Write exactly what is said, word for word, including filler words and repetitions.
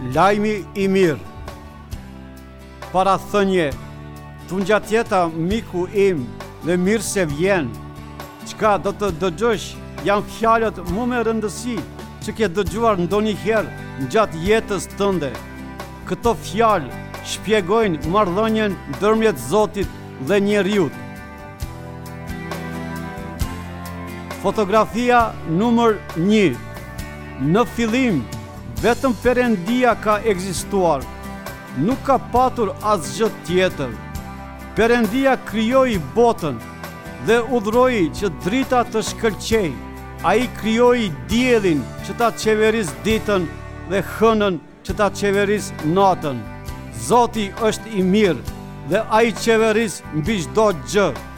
Lajmi i mirë. Para thënje, tu ngjatjeta miku im dhe mirë se vjen. Çka do të dëgjosh janë fjalët më me rëndësi që ke dëgjuar ndonjëherë gjatë jetës tënde. Këto fjalë shpjegojnë marrëdhënien ndërmjet Zotit dhe njeriut. Fotografia numër një. Në fillim, vetëm Perëndia ka ekzistuar. Nuk ka patur asgjë tjetër. Perëndia krijoi botën dhe udhëroi që drita të shkëlqej. Ai krijoi diellin që ta qeveris ditën dhe hënën që ta qeveris natën. Zoti është i mirë dhe ai qeveris mbi çdo gjë.